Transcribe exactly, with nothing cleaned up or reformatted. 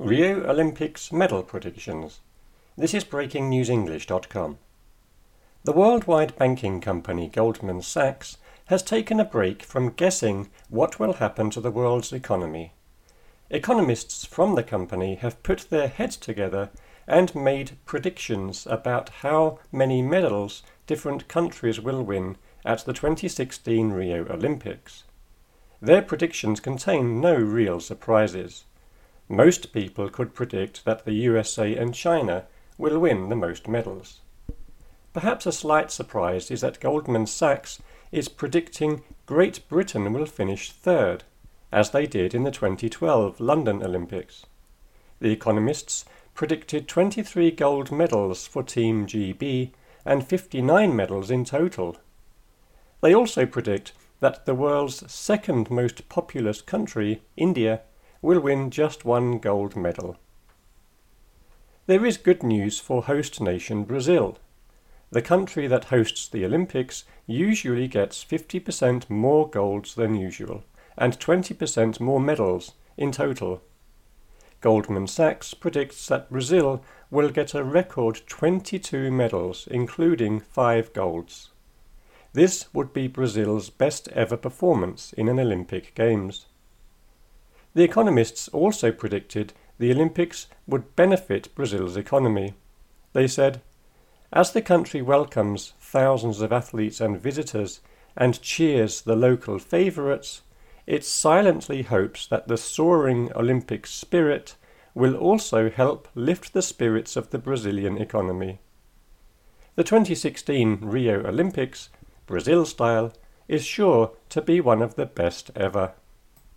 Rio Olympics medal predictions. This is breaking news english dot com. The worldwide banking company Goldman Sachs has taken a break from guessing what will happen to the world's economy. Economists from the company have put their heads together and made predictions about how many medals different countries will win at the twenty sixteen Rio Olympics. Their predictions contain no real surprises. Most people could predict that the U S A and China will win the most medals. Perhaps a slight surprise is that Goldman Sachs is predicting Great Britain will finish third, as they did in the twenty twelve London Olympics. The economists predicted twenty-three gold medals for Team G B and fifty-nine medals in total. They also predict that the world's second most populous country, India, will win just one gold medal. There is good news for host nation Brazil. The country that hosts the Olympics usually gets fifty percent more golds than usual and twenty percent more medals in total. Goldman Sachs predicts that Brazil will get a record twenty-two medals, including five golds. This would be Brazil's best ever performance in an Olympic Games. The economists also predicted the Olympics would benefit Brazil's economy. They said, as the country welcomes thousands of athletes and visitors and cheers the local favourites, it silently hopes that the soaring Olympic spirit will also help lift the spirits of the Brazilian economy. The twenty sixteen Rio Olympics, Brazil style, is sure to be one of the best ever.